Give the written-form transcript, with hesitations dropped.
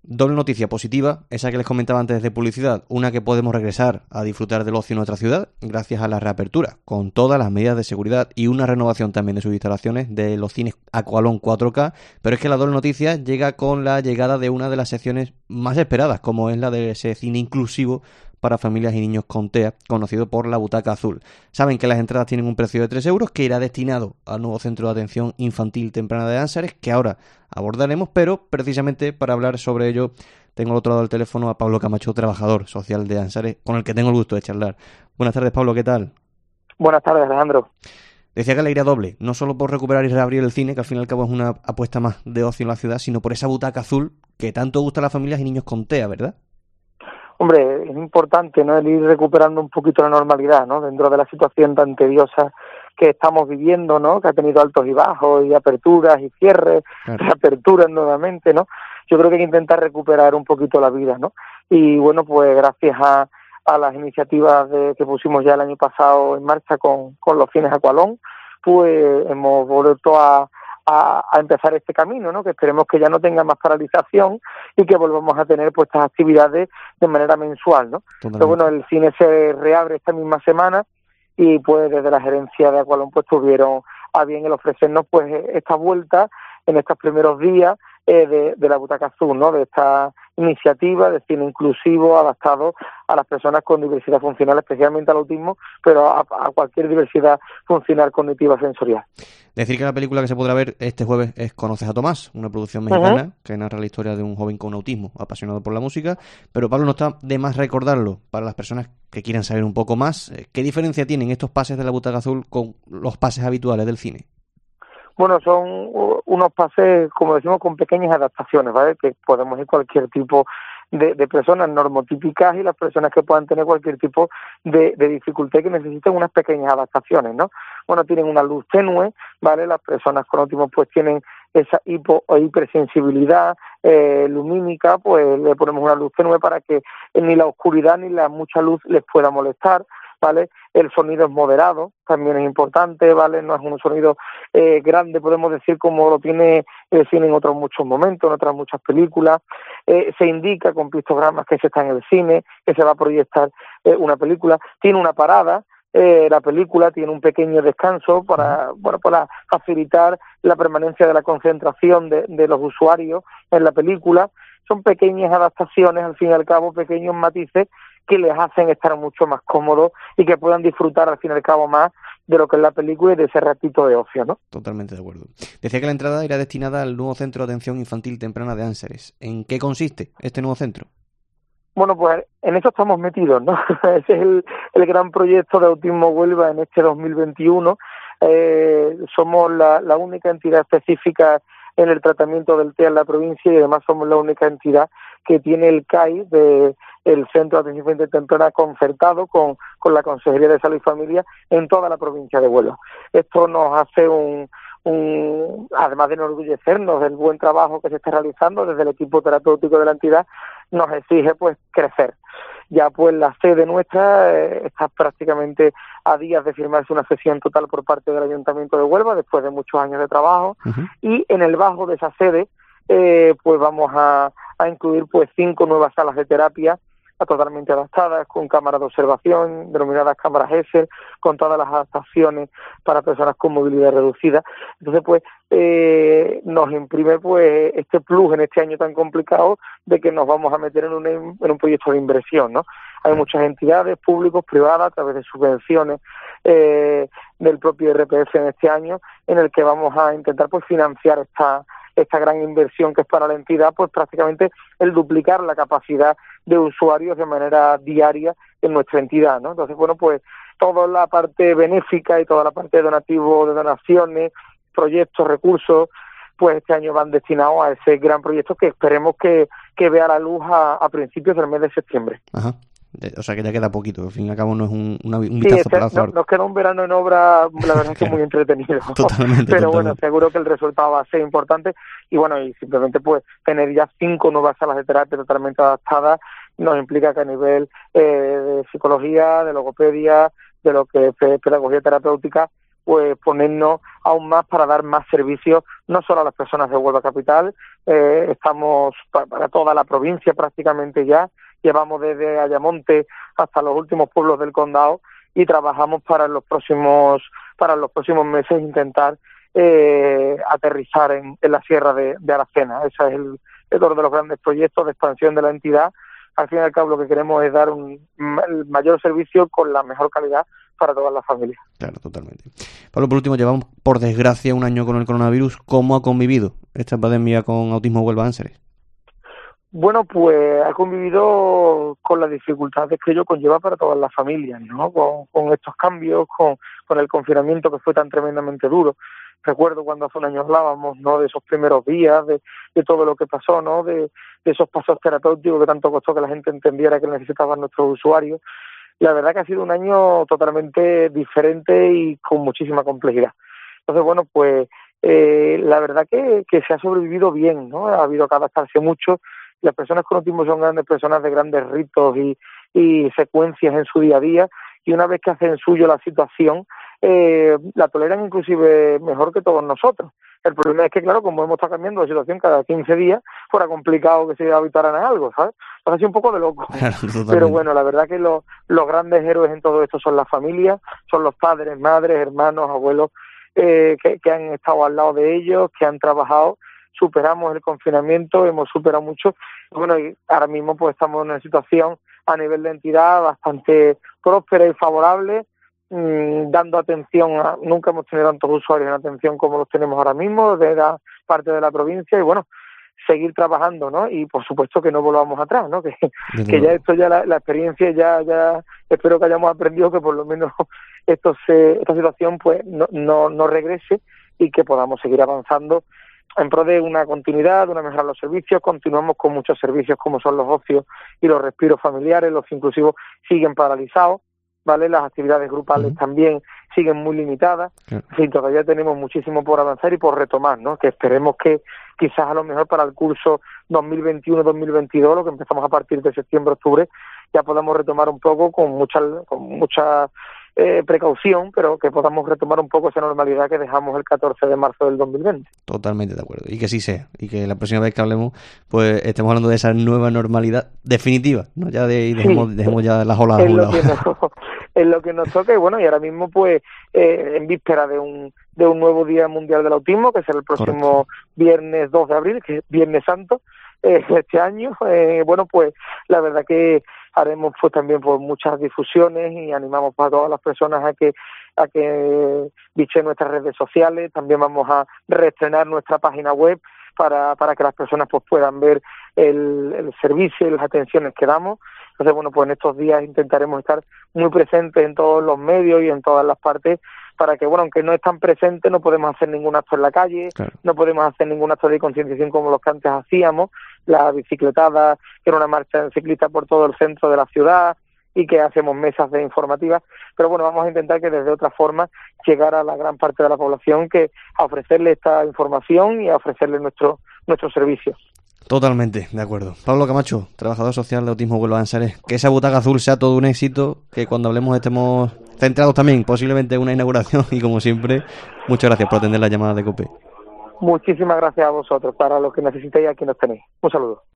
Doble noticia positiva, esa que les comentaba antes de publicidad, una que podemos regresar a disfrutar del ocio en nuestra ciudad gracias a la reapertura, con todas las medidas de seguridad y una renovación también de sus instalaciones de los cines Aqualón 4K, pero es que la doble noticia llega con la llegada de una de las secciones más esperadas, como es la de ese cine inclusivo para familias y niños con TEA, conocido por la Butaca Azul. Saben que las entradas tienen un precio de 3 euros, que irá destinado al nuevo Centro de Atención Infantil Temprana de Ánsares, que ahora abordaremos, pero precisamente para hablar sobre ello tengo al otro lado del teléfono a Pablo Camacho, trabajador social de Ánsares, con el que tengo el gusto de charlar. Buenas tardes, Pablo, ¿qué tal? Buenas tardes, Alejandro. Decía que alegría doble, no solo por recuperar y reabrir el cine, que al fin y al cabo es una apuesta más de ocio en la ciudad, sino por esa butaca azul que tanto gusta a las familias y niños con TEA, ¿verdad? Hombre, es importante, ¿no?, el ir recuperando un poquito la normalidad, ¿no?, dentro de la situación tan tediosa que estamos viviendo, ¿no?, que ha tenido altos y bajos, y aperturas y cierres, Claro. reaperturas nuevamente, ¿no? Yo creo que hay que intentar recuperar un poquito la vida, ¿no? Y bueno, pues gracias a las iniciativas que pusimos ya el año pasado en marcha con los cines Aqualón, pues hemos vuelto a empezar este camino, ¿no?, que esperemos que ya no tenga más paralización y que volvamos a tener pues estas actividades de manera mensual, ¿no? Pero bueno, el cine se reabre esta misma semana y pues desde la gerencia de Aqualón pues tuvieron a bien el ofrecernos pues esta vuelta en estos primeros días de la Butaca Azul, ¿no?, de esta iniciativa de cine inclusivo adaptado a las personas con diversidad funcional, especialmente al autismo, pero a cualquier diversidad funcional cognitiva sensorial. Decir que la película que se podrá ver este jueves es Conoces a Tomás, una producción mexicana que narra la historia de un joven con autismo apasionado por la música, pero Pablo, no está de más recordarlo para las personas que quieran saber un poco más. ¿Qué diferencia tienen estos pases de la Butaca Azul con los pases habituales del cine? Bueno, son unos pases, como decimos, con pequeñas adaptaciones, ¿vale? Que podemos ir cualquier tipo de personas normotípicas y las personas que puedan tener cualquier tipo de dificultad y que necesiten unas pequeñas adaptaciones, ¿no? Bueno, tienen una luz tenue, ¿vale? Las personas con autismo pues tienen esa hipo o hipersensibilidad lumínica, pues le ponemos una luz tenue para que ni la oscuridad ni la mucha luz les pueda molestar, ¿vale? El sonido es moderado, también es importante, ¿vale? No es un sonido grande, podemos decir, como lo tiene el cine en otros muchos momentos, en otras muchas películas. Se indica con pictogramas que se está en el cine, que se va a proyectar una película. Tiene una parada, la película tiene un pequeño descanso para facilitar la permanencia de la concentración de los usuarios en la película. Son pequeñas adaptaciones, al fin y al cabo, pequeños matices que les hacen estar mucho más cómodos y que puedan disfrutar, al fin y al cabo, más de lo que es la película y de ese ratito de ocio, ¿no? Totalmente de acuerdo. Decía que la entrada irá destinada al nuevo Centro de Atención Infantil Temprana de Ánsares. ¿En qué consiste este nuevo centro? Bueno, pues en eso estamos metidos, ¿no? Ese es el gran proyecto de Autismo Huelva en este 2021. Somos la única entidad específica en el tratamiento del TEA en la provincia y además somos la única entidad que tiene el CAI el Centro de Atención Infantil Temprana concertado con la Consejería de Salud y Familia en toda la provincia de Huelva. Esto nos hace además de enorgullecernos del buen trabajo que se está realizando desde el equipo terapéutico de la entidad, nos exige pues crecer. Ya pues la sede nuestra está prácticamente a días de firmarse una cesión total por parte del Ayuntamiento de Huelva después de muchos años de trabajo. Y en el bajo de esa sede pues vamos a incluir pues 5 nuevas salas de terapia totalmente adaptadas, con cámaras de observación, denominadas cámaras ESER, con todas las adaptaciones para personas con movilidad reducida. Entonces, pues, nos imprime pues este plus en este año tan complicado de que nos vamos a meter en un proyecto de inversión, ¿no? Hay muchas entidades, públicos, privadas, a través de subvenciones del propio IRPF en este año, en el que vamos a intentar pues financiar esta gran inversión que es para la entidad, pues prácticamente el duplicar la capacidad de usuarios de manera diaria en nuestra entidad, ¿no? Entonces, bueno, pues toda la parte benéfica y toda la parte de donativo, de donaciones, proyectos, recursos, pues este año van destinados a ese gran proyecto que esperemos que vea la luz a principios del mes de septiembre. Ajá. O sea que ya queda poquito, al fin y al cabo no es un vistazo para azar. Nos queda un verano en obra, la verdad es que muy entretenido. Totalmente. Bueno, seguro que el resultado va a ser importante y bueno, y simplemente pues tener ya 5 nuevas salas de terapia totalmente adaptadas nos implica que a nivel de psicología, de logopedia, de lo que es pedagogía terapéutica, pues ponernos aún más para dar más servicios, no solo a las personas de Huelva Capital, estamos para toda la provincia prácticamente ya, llevamos desde Ayamonte hasta los últimos pueblos del condado y trabajamos para los próximos meses intentar aterrizar en la sierra de Aracena. Ese es el otro de los grandes proyectos de expansión de la entidad. Al fin y al cabo lo que queremos es dar el mayor servicio con la mejor calidad para todas las familias. Claro, totalmente. Pablo, por último, llevamos por desgracia un año con el coronavirus. ¿Cómo ha convivido esta pandemia con Autismo Huelva Ángeles? Bueno, pues ha convivido con las dificultades que ello conlleva para todas las familias, ¿no? Con estos cambios, con el confinamiento que fue tan tremendamente duro. Recuerdo cuando hace un año hablábamos, ¿no?, de esos primeros días, de todo lo que pasó, ¿no?, de esos pasos terapéuticos que tanto costó que la gente entendiera que necesitaban nuestros usuarios. La verdad que ha sido un año totalmente diferente y con muchísima complejidad. Entonces, bueno, pues la verdad que se ha sobrevivido bien, ¿no? Ha habido que adaptarse mucho. Las personas con autismo son grandes personas de grandes ritos y secuencias en su día a día, y una vez que hacen suyo la situación, la toleran inclusive mejor que todos nosotros. El problema es que, claro, como hemos estado cambiando la situación cada 15 días, fuera complicado que se habituaran a algo, ¿sabes? Entonces, un poco de loco. Claro, pero bueno, la verdad que los grandes héroes en todo esto son las familias, son los padres, madres, hermanos, abuelos, que han estado al lado de ellos, que han trabajado. Superamos el confinamiento, hemos superado mucho. Bueno, y ahora mismo pues estamos en una situación a nivel de entidad bastante próspera y favorable, dando atención nunca hemos tenido tantos usuarios en atención como los tenemos ahora mismo de la parte de la provincia, y bueno, seguir trabajando, ¿no? Y por supuesto que no volvamos atrás, ¿no? Que ya esto, ya la experiencia, ya espero que hayamos aprendido que por lo menos esta situación pues no regrese, y que podamos seguir avanzando en pro de una continuidad, de una mejora de los servicios. Continuamos con muchos servicios como son los ocios y los respiros familiares. Los inclusivos siguen paralizados, ¿vale? Las actividades grupales también siguen muy limitadas. En fin, todavía tenemos muchísimo por avanzar y por retomar, ¿no? Que esperemos que quizás a lo mejor para el curso 2021-2022, lo que empezamos a partir de septiembre-octubre, ya podamos retomar un poco con mucha precaución, pero que podamos retomar un poco esa normalidad que dejamos el 14 de marzo del 2020. Totalmente de acuerdo. Y que sí sea. Y que la próxima vez que hablemos, pues estemos hablando de esa nueva normalidad definitiva, ¿no? Ya dejemos ya las olas a un lado. Es lo que nos toca. Y bueno, y ahora mismo pues en víspera de un nuevo Día Mundial del Autismo, que será el próximo viernes 2 de abril, que es Viernes Santo, este año, bueno, pues la verdad que haremos pues también pues muchas difusiones y animamos pues, a todas las personas a que visiten nuestras redes sociales. También vamos a reestrenar nuestra página web para que las personas pues puedan ver el servicio y las atenciones que damos. Entonces, bueno, pues en estos días intentaremos estar muy presentes en todos los medios y en todas las partes, para que, bueno, aunque no están presentes, no podemos hacer ningún acto en la calle, claro, no podemos hacer ningún acto de concienciación como los que antes hacíamos, la bicicletada, que era una marcha ciclista por todo el centro de la ciudad, y que hacemos mesas de informativas, pero bueno, vamos a intentar que desde otra forma llegar a la gran parte de la población, que a ofrecerle esta información y a ofrecerle nuestro servicio. Totalmente, de acuerdo. Pablo Camacho, trabajador social de Autismo Huelva Ángeles. Que esa butaca azul sea todo un éxito, que cuando hablemos estemos centrados también, posiblemente en una inauguración, y como siempre, muchas gracias por atender la llamada de COPE. Muchísimas gracias a vosotros. Para lo que necesitéis, aquí nos tenéis. Un saludo.